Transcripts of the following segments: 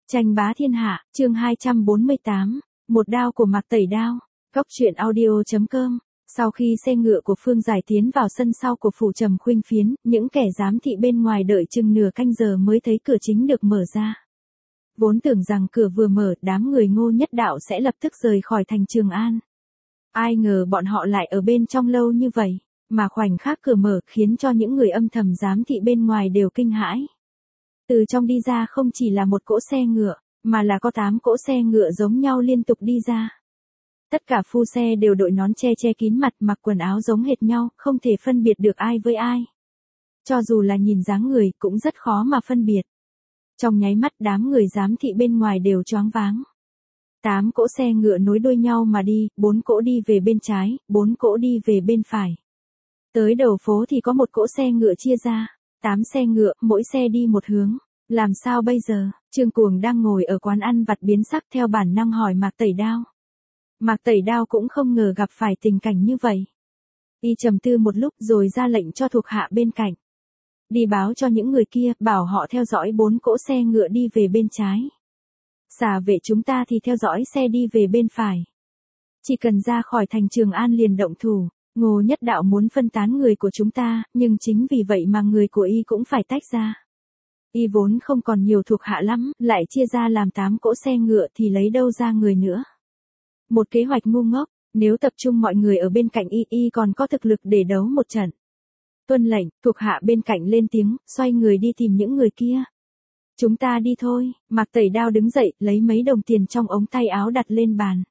Tranh bá thiên hạ, chương 248, một đao của Mạc Tẩy Đao. Góc truyện audio.com. Sau khi xe ngựa của Phương Giải tiến vào sân sau của phủ Trầm Khuynh Phiến, những kẻ giám thị bên ngoài đợi chừng nửa canh giờ mới thấy cửa chính được mở ra. Vốn tưởng rằng cửa vừa mở, đám người Ngô Nhất Đạo sẽ lập tức rời khỏi thành Trường An. Ai ngờ bọn họ lại ở bên trong lâu như vậy, mà khoảnh khắc cửa mở khiến cho những người âm thầm giám thị bên ngoài đều kinh hãi. Từ trong đi ra không chỉ là một cỗ xe ngựa, mà là có 8 cỗ xe ngựa giống nhau liên tục đi ra. Tất cả phu xe đều đội nón che kín mặt, mặc quần áo giống hệt nhau, không thể phân biệt được ai với ai. Cho dù là nhìn dáng người cũng rất khó mà phân biệt. Trong nháy mắt đám người giám thị bên ngoài đều choáng váng. 8 cỗ xe ngựa nối đuôi nhau mà đi, 4 cỗ đi về bên trái, 4 cỗ đi về bên phải. Tới đầu phố thì có một cỗ xe ngựa chia ra, 8 xe ngựa, mỗi xe đi một hướng. Làm sao bây giờ? Trương Cuồng đang ngồi ở quán ăn vặt biến sắc theo bản năng hỏi Mạc Tẩy Đao. Mạc Tẩy Đao cũng không ngờ gặp phải tình cảnh như vậy. Y trầm tư một lúc rồi ra lệnh cho thuộc hạ bên cạnh. Đi báo cho những người kia, bảo họ theo dõi 4 cỗ xe ngựa đi về bên trái. Xà vệ chúng ta thì theo dõi xe đi về bên phải. Chỉ cần ra khỏi thành Trường An liền động thủ. Ngô Nhất Đạo muốn phân tán người của chúng ta, nhưng chính vì vậy mà người của y cũng phải tách ra. Y vốn không còn nhiều thuộc hạ lắm, lại chia ra làm 8 cỗ xe ngựa thì lấy đâu ra người nữa. Một kế hoạch ngu ngốc, nếu tập trung mọi người ở bên cạnh y còn có thực lực để đấu một trận. Tuân lệnh, thuộc hạ bên cạnh lên tiếng, xoay người đi tìm những người kia. Chúng ta đi thôi. Mạc Tẩy Đao đứng dậy, lấy mấy đồng tiền trong ống tay áo đặt lên bàn.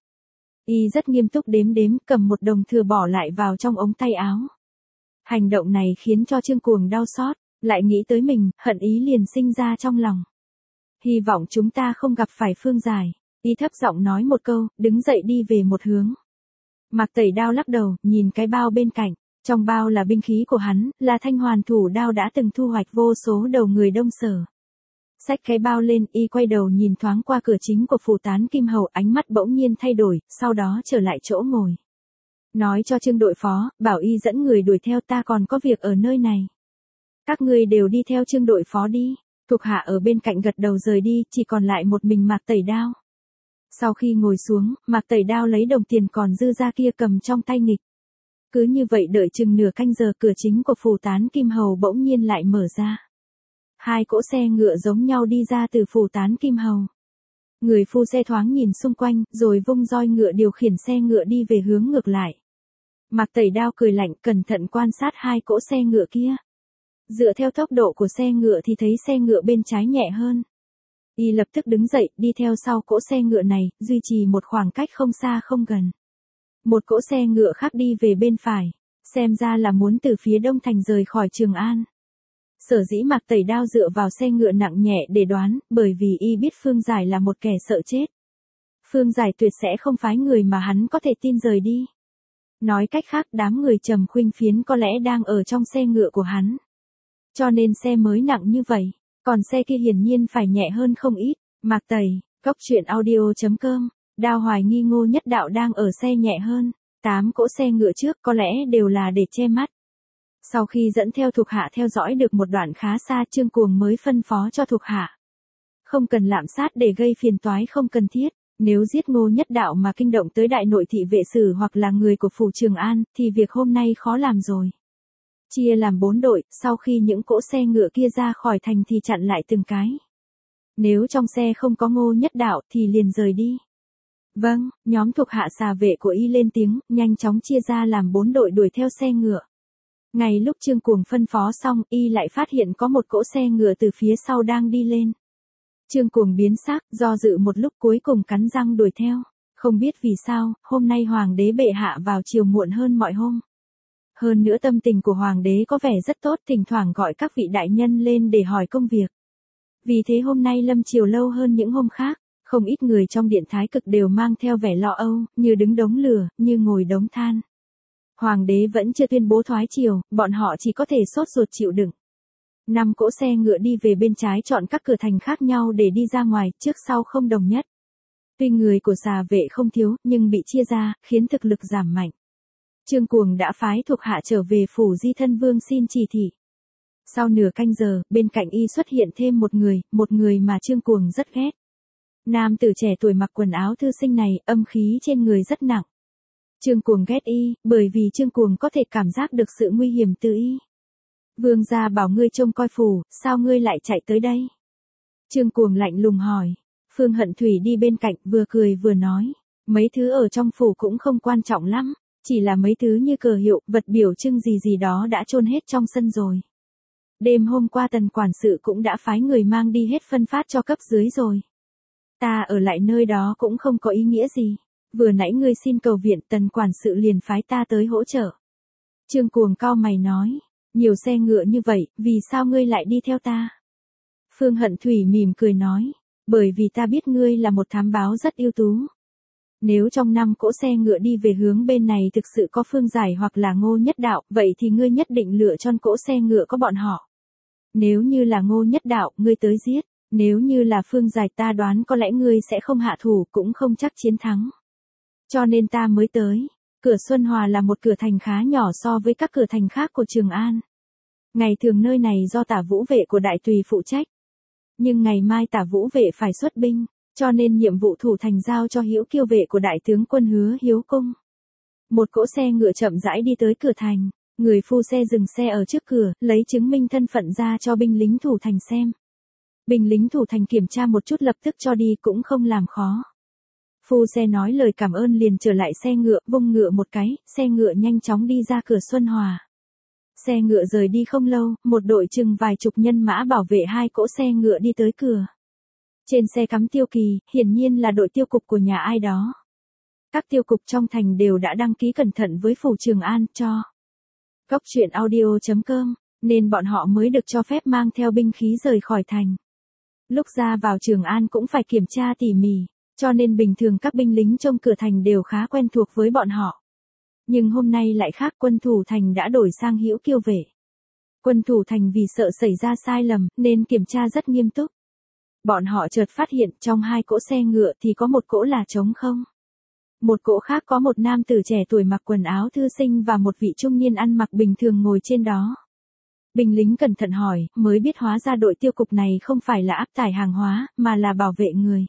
Y rất nghiêm túc đếm, cầm một đồng thừa bỏ lại vào trong ống tay áo. Hành động này khiến cho Trương Cuồng đau xót, lại nghĩ tới mình, hận ý liền sinh ra trong lòng. Hy vọng chúng ta không gặp phải Phương Giải. Y thấp giọng nói một câu, đứng dậy đi về một hướng. Mạc Tẩy Đao lắc đầu, nhìn cái bao bên cạnh. Trong bao là binh khí của hắn, là thanh hoàn thủ đao đã từng thu hoạch vô số đầu người Đông Sở. Xách cái bao lên, y quay đầu nhìn thoáng qua cửa chính của phủ Tán Kim Hầu, ánh mắt bỗng nhiên thay đổi, sau đó trở lại chỗ ngồi. Nói cho Trương đội phó, bảo y dẫn người đuổi theo, ta còn có việc ở nơi này. Các ngươi đều đi theo Trương đội phó đi. Thuộc hạ ở bên cạnh gật đầu rời đi, chỉ còn lại một mình Mạc Tẩy Đao. Sau khi ngồi xuống, Mạc Tẩy Đao lấy đồng tiền còn dư ra kia cầm trong tay nghịch. Cứ như vậy đợi chừng nửa canh giờ, cửa chính của phủ Tán Kim Hầu bỗng nhiên lại mở ra. 2 cỗ xe ngựa giống nhau đi ra từ phủ Tán Kim Hầu. Người phu xe thoáng nhìn xung quanh, rồi vung roi ngựa điều khiển xe ngựa đi về hướng ngược lại. Mạc Tẩy Đao cười lạnh, cẩn thận quan sát 2 cỗ xe ngựa kia. Dựa theo tốc độ của xe ngựa thì thấy xe ngựa bên trái nhẹ hơn. Y lập tức đứng dậy, đi theo sau cỗ xe ngựa này, duy trì một khoảng cách không xa không gần. Một cỗ xe ngựa khác đi về bên phải, xem ra là muốn từ phía đông thành rời khỏi Trường An. Sở dĩ Mạc Tẩy Đao dựa vào xe ngựa nặng nhẹ để đoán, bởi vì y biết Phương Giải là một kẻ sợ chết. Phương Giải tuyệt sẽ không phái người mà hắn có thể tin rời đi. Nói cách khác, đám người Trầm Khuynh Phiến có lẽ đang ở trong xe ngựa của hắn. Cho nên xe mới nặng như vậy, còn xe kia hiển nhiên phải nhẹ hơn không ít. Mạc Tẩy, góc truyện audio.com. Đao hoài nghi Ngô Nhất Đạo đang ở xe nhẹ hơn. 8 cỗ xe ngựa trước có lẽ đều là để che mắt. Sau khi dẫn theo thuộc hạ theo dõi được một đoạn khá xa, Trương Cuồng mới phân phó cho thuộc hạ. Không cần lạm sát để gây phiền toái không cần thiết. Nếu giết Ngô Nhất Đạo mà kinh động tới đại nội thị vệ sử hoặc là người của phủ Trường An, thì việc hôm nay khó làm rồi. Chia làm 4 đội, sau khi những cỗ xe ngựa kia ra khỏi thành thì chặn lại từng cái. Nếu trong xe không có Ngô Nhất Đạo thì liền rời đi. Vâng, nhóm thuộc hạ xà vệ của y lên tiếng, nhanh chóng chia ra làm 4 đội đuổi theo xe ngựa. Ngay lúc Trương Cuồng phân phó xong, y lại phát hiện có một cỗ xe ngựa từ phía sau đang đi lên. Trương Cuồng biến sắc, do dự một lúc cuối cùng cắn răng đuổi theo. Không biết vì sao, hôm nay Hoàng đế bệ hạ vào chiều muộn hơn mọi hôm. Hơn nữa tâm tình của Hoàng đế có vẻ rất tốt, thỉnh thoảng gọi các vị đại nhân lên để hỏi công việc. Vì thế hôm nay lâm chiều lâu hơn những hôm khác. Không ít người trong điện thái cực đều mang theo vẻ lo âu, như đứng đống lửa, như ngồi đống than. Hoàng đế vẫn chưa tuyên bố thoái triều, bọn họ chỉ có thể sốt ruột chịu đựng. 5 cỗ xe ngựa đi về bên trái chọn các cửa thành khác nhau để đi ra ngoài, trước sau không đồng nhất. Tuy người của xà vệ không thiếu, nhưng bị chia ra, khiến thực lực giảm mạnh. Trương Cuồng đã phái thuộc hạ trở về phủ Di Thân Vương xin chỉ thị. Sau nửa canh giờ, bên cạnh y xuất hiện thêm một người mà Trương Cuồng rất ghét. Nam tử trẻ tuổi mặc quần áo thư sinh này, âm khí trên người rất nặng. Trương Cuồng ghét y, bởi vì Trương Cuồng có thể cảm giác được sự nguy hiểm từ y. Vương gia bảo ngươi trông coi phủ, sao ngươi lại chạy tới đây? Trương Cuồng lạnh lùng hỏi. Phương Hận Thủy đi bên cạnh vừa cười vừa nói. Mấy thứ ở trong phủ cũng không quan trọng lắm, chỉ là mấy thứ như cờ hiệu, vật biểu trưng gì gì đó đã chôn hết trong sân rồi. Đêm hôm qua Tần quản sự cũng đã phái người mang đi hết phân phát cho cấp dưới rồi. Ta ở lại nơi đó cũng không có ý nghĩa gì. Vừa nãy ngươi xin cầu viện, Tần quản sự liền phái ta tới hỗ trợ. Trương Cuồng cau mày nói, nhiều xe ngựa như vậy, vì sao ngươi lại đi theo ta? Phương Hận Thủy mỉm cười nói, bởi vì ta biết ngươi là một thám báo rất ưu tú. Nếu trong 5 cỗ xe ngựa đi về hướng bên này thực sự có Phương Giải hoặc là Ngô Nhất Đạo, vậy thì ngươi nhất định lựa chọn cỗ xe ngựa có bọn họ. Nếu như là Ngô Nhất Đạo, ngươi tới giết. Nếu như là Phương Giải, ta đoán có lẽ ngươi sẽ không hạ thủ, cũng không chắc chiến thắng. Cho nên ta mới tới. Cửa Xuân Hòa là một cửa thành khá nhỏ so với các cửa thành khác của Trường An. Ngày thường nơi này do Tả Vũ vệ của Đại Tùy phụ trách. Nhưng ngày mai Tả Vũ vệ phải xuất binh, cho nên nhiệm vụ thủ thành giao cho Hữu Kiêu vệ của Đại tướng quân Hứa Hiếu Cung. Một cỗ xe ngựa chậm rãi đi tới cửa thành, người phu xe dừng xe ở trước cửa, lấy chứng minh thân phận ra cho binh lính thủ thành xem. Binh lính thủ thành kiểm tra một chút lập tức cho đi, cũng không làm khó. Phu xe nói lời cảm ơn liền trở lại xe ngựa, vung ngựa một cái, xe ngựa nhanh chóng đi ra cửa Xuân Hòa. Xe ngựa rời đi không lâu, một đội chừng vài chục nhân mã bảo vệ 2 cỗ xe ngựa đi tới cửa. Trên xe cắm tiêu kỳ, hiển nhiên là đội tiêu cục của nhà ai đó. Các tiêu cục trong thành đều đã đăng ký cẩn thận với phủ Trường An cho Goctruyện.audio.com, nên bọn họ mới được cho phép mang theo binh khí rời khỏi thành. Lúc ra vào Trường An cũng phải kiểm tra tỉ mỉ, cho nên bình thường các binh lính trong cửa thành đều khá quen thuộc với bọn họ. Nhưng hôm nay lại khác, quân thủ thành đã đổi sang Hữu Kiêu vệ. Quân thủ thành vì sợ xảy ra sai lầm, nên kiểm tra rất nghiêm túc. Bọn họ chợt phát hiện trong 2 cỗ xe ngựa thì có một cỗ là trống không. Một cỗ khác có một nam tử trẻ tuổi mặc quần áo thư sinh và một vị trung niên ăn mặc bình thường ngồi trên đó. Binh lính cẩn thận hỏi, mới biết hóa ra đội tiêu cục này không phải là áp tải hàng hóa, mà là bảo vệ người.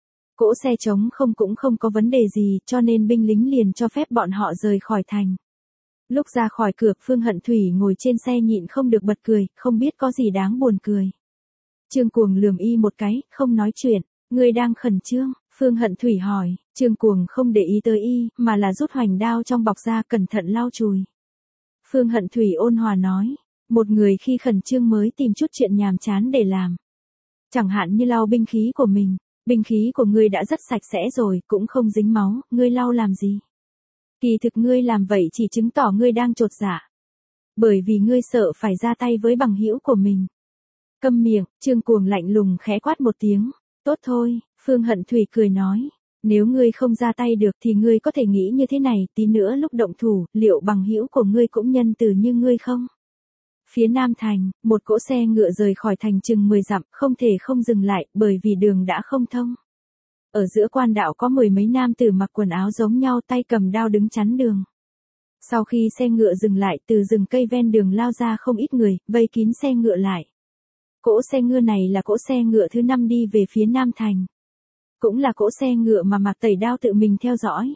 Cỗ xe trống không cũng không có vấn đề gì, cho nên binh lính liền cho phép bọn họ rời khỏi thành. Lúc ra khỏi cửa, Phương Hận Thủy ngồi trên xe nhịn không được bật cười, không biết có gì đáng buồn cười. Trương Cuồng lườm y một cái, không nói chuyện. Ngươi đang khẩn trương? Phương Hận Thủy hỏi. Trương Cuồng không để ý tới y, mà là rút hoành đao trong bọc ra, cẩn thận lau chùi. Phương Hận Thủy ôn hòa nói, một người khi khẩn trương mới tìm chút chuyện nhàm chán để làm. Chẳng hạn như lau binh khí của mình. Binh khí của ngươi đã rất sạch sẽ rồi, cũng không dính máu, ngươi lau làm gì? Kỳ thực ngươi làm vậy chỉ chứng tỏ ngươi đang chột dạ. Bởi vì ngươi sợ phải ra tay với bằng hữu của mình. Câm miệng, Trương Cuồng lạnh lùng khẽ quát một tiếng. Tốt thôi, Phương Hận Thủy cười nói. Nếu ngươi không ra tay được thì ngươi có thể nghĩ như thế này, tí nữa lúc động thủ, liệu bằng hữu của ngươi cũng nhân từ như ngươi không? Phía Nam Thành, một cỗ xe ngựa rời khỏi thành chừng 10 dặm, không thể không dừng lại, bởi vì đường đã không thông. Ở giữa quan đạo có 10 mấy nam tử mặc quần áo giống nhau, tay cầm đao đứng chắn đường. Sau khi xe ngựa dừng lại, từ rừng cây ven đường lao ra không ít người, vây kín xe ngựa lại. Cỗ xe ngựa này là cỗ xe ngựa thứ 5 đi về phía Nam Thành. Cũng là cỗ xe ngựa mà Mạc Tẩy Đao tự mình theo dõi.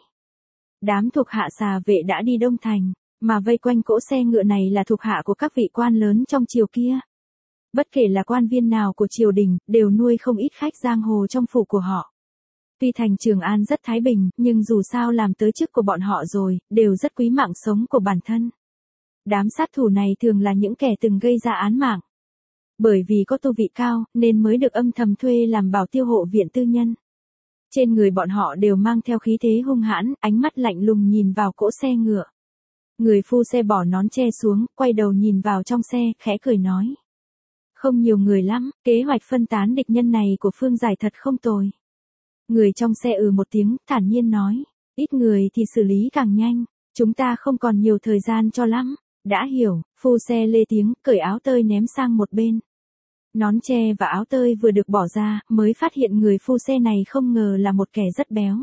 Đám thuộc hạ Xà vệ đã đi Đông Thành, mà vây quanh cỗ xe ngựa này là thuộc hạ của các vị quan lớn trong triều kia. Bất kể là quan viên nào của triều đình, đều nuôi không ít khách giang hồ trong phủ của họ. Tuy thành Trường An rất thái bình, nhưng dù sao làm tới chức của bọn họ rồi, đều rất quý mạng sống của bản thân. Đám sát thủ này thường là những kẻ từng gây ra án mạng. Bởi vì có tu vị cao, nên mới được âm thầm thuê làm bảo tiêu hộ viện tư nhân. Trên người bọn họ đều mang theo khí thế hung hãn, ánh mắt lạnh lùng nhìn vào cỗ xe ngựa. Người phu xe bỏ nón che xuống, quay đầu nhìn vào trong xe, khẽ cười nói. Không nhiều người lắm, kế hoạch phân tán địch nhân này của Phương Giải thật không tồi. Người trong xe một tiếng, thản nhiên nói. Ít người thì xử lý càng nhanh, chúng ta không còn nhiều thời gian cho lắm. Đã hiểu, phu xe lê tiếng, cởi áo tơi ném sang một bên. Nón che và áo tơi vừa được bỏ ra, mới phát hiện người phu xe này không ngờ là một kẻ rất béo.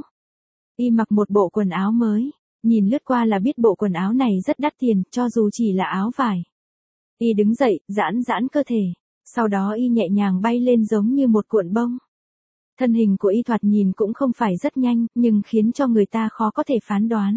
Y mặc một bộ quần áo mới, nhìn lướt qua là biết bộ quần áo này rất đắt tiền, cho dù chỉ là áo vải. Y đứng dậy, giãn giãn cơ thể, sau đó y nhẹ nhàng bay lên giống như một cuộn bông. Thân hình của y thoạt nhìn cũng không phải rất nhanh, nhưng khiến cho người ta khó có thể phán đoán.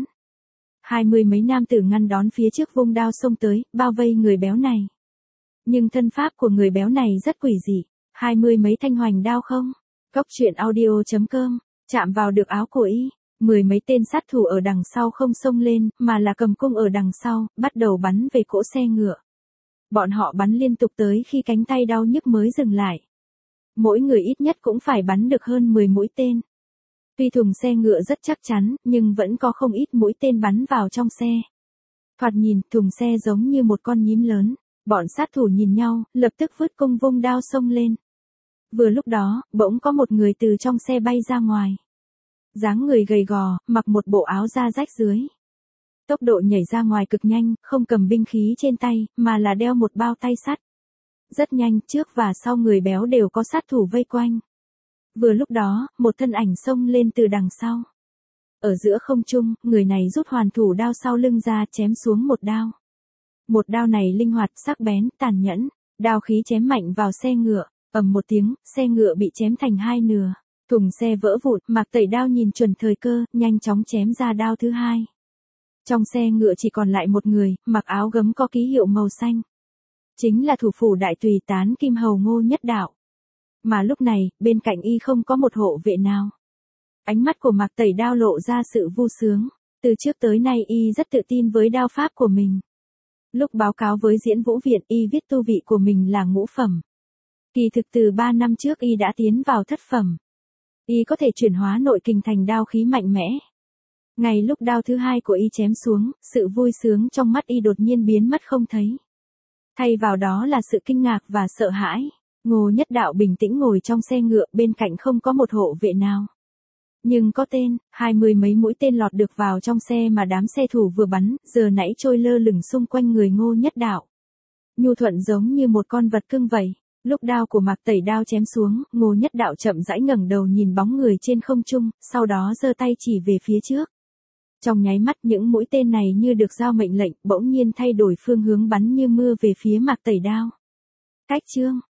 20 mấy nam tử ngăn đón phía trước vung đao xông tới, bao vây người béo này. Nhưng thân pháp của người béo này rất quỷ dị. 20 mấy thanh hoành đao không? Cốc truyện audio.com, chạm vào được áo của y. 10 mấy tên sát thủ ở đằng sau không xông lên, mà là cầm cung ở đằng sau, bắt đầu bắn về cỗ xe ngựa. Bọn họ bắn liên tục tới khi cánh tay đau nhức mới dừng lại. Mỗi người ít nhất cũng phải bắn được hơn 10 mũi tên. Tuy thùng xe ngựa rất chắc chắn, nhưng vẫn có không ít mũi tên bắn vào trong xe. Thoạt nhìn, thùng xe giống như một con nhím lớn. Bọn sát thủ nhìn nhau, lập tức vứt cung vung đao xông lên. Vừa lúc đó, bỗng có một người từ trong xe bay ra ngoài. Dáng người gầy gò, mặc một bộ áo da rách dưới. Tốc độ nhảy ra ngoài cực nhanh, không cầm binh khí trên tay, mà là đeo một bao tay sắt. Rất nhanh, trước và sau người béo đều có sát thủ vây quanh. Vừa lúc đó, một thân ảnh xông lên từ đằng sau. Ở giữa không trung, người này rút hoàn thủ đao sau lưng ra chém xuống một đao. Một đao này linh hoạt, sắc bén, tàn nhẫn. Đao khí chém mạnh vào xe ngựa, ầm một tiếng, xe ngựa bị chém thành hai nửa. Thùng xe vỡ vụn, Mạc Tẩy Đao nhìn chuẩn thời cơ, nhanh chóng chém ra đao thứ hai. Trong xe ngựa chỉ còn lại một người, mặc áo gấm có ký hiệu màu xanh. Chính là thủ phủ đại tùy tán Kim Hầu Ngô Nhất Đạo. Mà lúc này, bên cạnh y không có một hộ vệ nào. Ánh mắt của Mạc Tẩy Đao lộ ra sự vui sướng. Từ trước tới nay y rất tự tin với đao pháp của mình. Lúc báo cáo với Diễn Vũ Viện y viết tu vị của mình là ngũ phẩm. Kỳ thực từ 3 năm trước y đã tiến vào thất phẩm. Y có thể chuyển hóa nội kình thành đao khí mạnh mẽ. Ngay lúc đao thứ hai của y chém xuống, sự vui sướng trong mắt y đột nhiên biến mất không thấy. Thay vào đó là sự kinh ngạc và sợ hãi. Ngô Nhất Đạo bình tĩnh ngồi trong xe ngựa, bên cạnh không có một hộ vệ nào. Nhưng có tên, 20 mấy mũi tên lọt được vào trong xe mà đám xe thủ vừa bắn, giờ nãy trôi lơ lửng xung quanh người Ngô Nhất Đạo. Nhu thuận giống như một con vật cưng vậy. Lúc đao của Mạc Tẩy Đao chém xuống, Ngô Nhất Đạo chậm rãi ngẩng đầu nhìn bóng người trên không trung, sau đó giơ tay chỉ về phía trước. Trong nháy mắt những mũi tên này như được giao mệnh lệnh, bỗng nhiên thay đổi phương hướng bắn như mưa về phía Mạc Tẩy Đao. Cách chương